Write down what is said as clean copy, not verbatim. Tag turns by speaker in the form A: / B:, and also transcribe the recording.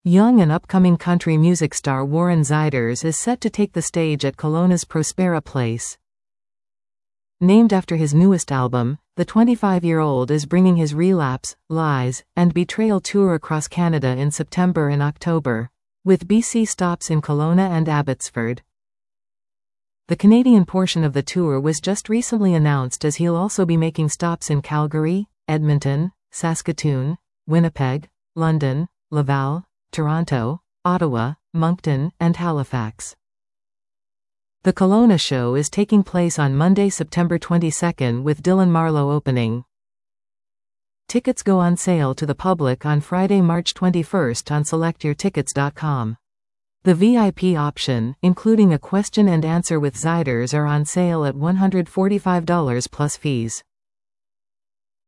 A: Young and upcoming country music star Warren Ziders is set to take the stage at Kelowna's Prospera Place. Named after his newest album, the 25-year-old is bringing his Relapse, Lies, and Betrayal tour across Canada in September and October, with BC stops in Kelowna and Abbotsford. The Canadian portion of the tour was just recently announced, as he'll also be making stops in Calgary, Edmonton, Saskatoon, Winnipeg, London, Laval, Toronto, Ottawa, Moncton, and Halifax. The Kelowna show is taking place on Monday, September 22, with Dylan Marlowe opening. Tickets go on sale to the public on Friday, March 21 on selectyourtickets.com. The VIP option, including a question and answer with Ziders, are on sale at $145 plus fees.